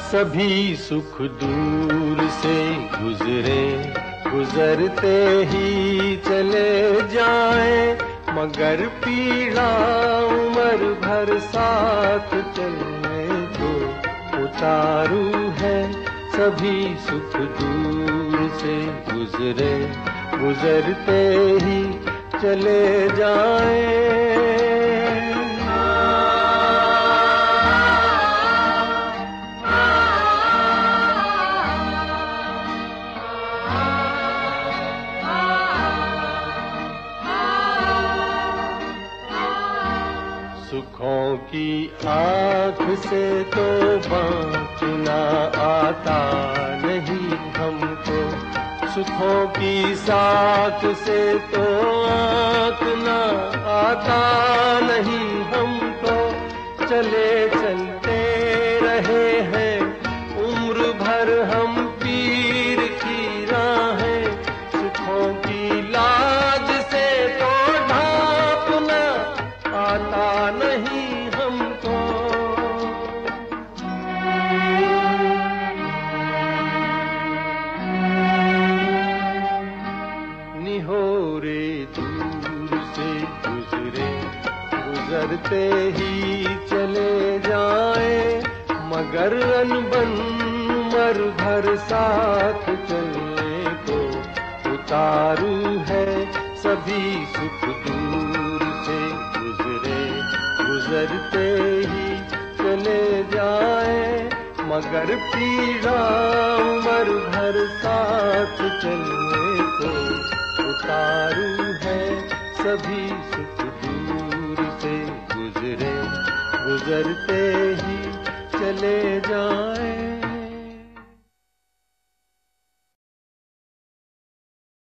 सभी सुख दूर से गुजरे, गुजरते ही चले जाएं, मगर पीड़ा उम्र भर साथ चलने को उतारू है। सभी सुख दूर से गुजरे, गुजरते ही चले जाएं। सुखों की आँख से तो बाँचना आता नहीं हमको, सुखों की साथ से तो आँखना आता नहीं हमको। चले चलते रहे हैं उम्र भर हम पीर की राहें, सुखों की लाज से तो ढांपना आता नहीं हमको। निहोरे दूर से गुजरे, गुजरते ही चले जाएं, मगर अनबन उम्र भर साथ चलने को उतारू है। सभी सुख दूर से गुजरे, गुजरते ही चले जाएं, मगर पीड़ा उम्र भर साथ चलने को उतारू है। सभी सुख दूर से गुजरे, गुजरते ही चले जाएं।